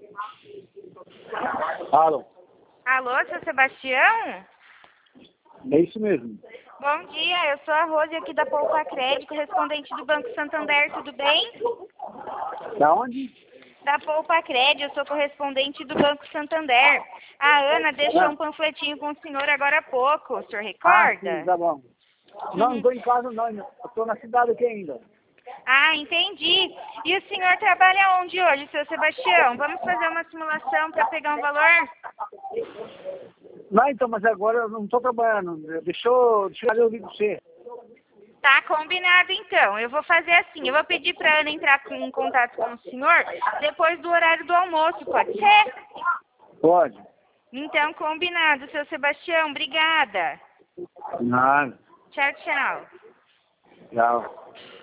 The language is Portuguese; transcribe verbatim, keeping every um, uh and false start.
Alô? Alô, seu Sebastião? É isso mesmo. Bom dia, eu sou a Rose aqui da Poupa Crédito, correspondente do Banco Santander, tudo bem? Da onde? Da Poupa Crédito, eu sou correspondente do Banco Santander. A Ana deixou um panfletinho com o senhor agora há pouco, o senhor Ah, recorda? sim, tá bom. Não, não estou em casa não, eu estou na cidade aqui ainda. Ah, entendi. E o senhor trabalha onde hoje, seu Sebastião? Vamos fazer uma simulação para pegar um valor? Não, então, mas agora eu não estou trabalhando. Deixa eu, deixa eu ouvir você. Tá combinado então. Eu vou fazer assim, eu vou pedir para Ana entrar com, em contato com o senhor depois do horário do almoço, pode ser? Pode. Então, combinado, seu Sebastião. Obrigada. Nada. Tchau, tchau. Tchau.